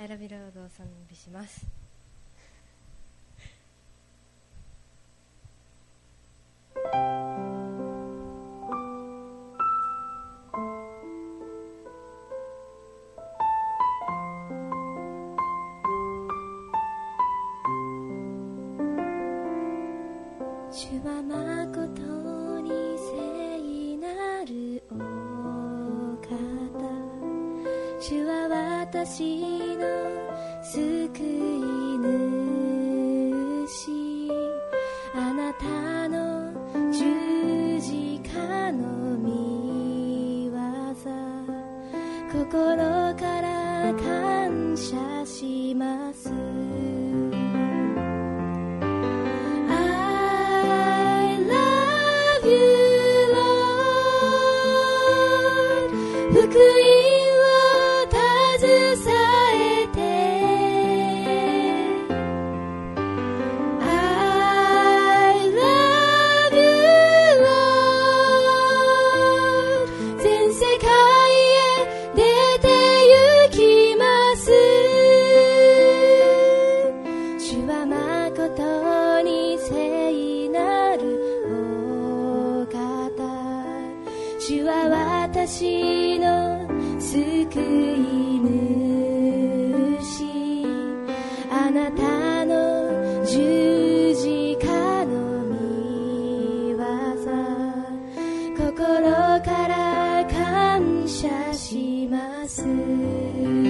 アイラビロードを賛美します。主はまことに聖なるお方、主は私の救い主、あなたの十字架の御業、心から感謝します。福音を携えて I love you Lord 全世界へ出て行きます。主は誠に聖なるお方、主は私の救い主、あなたの十字架の御業、心から感謝します。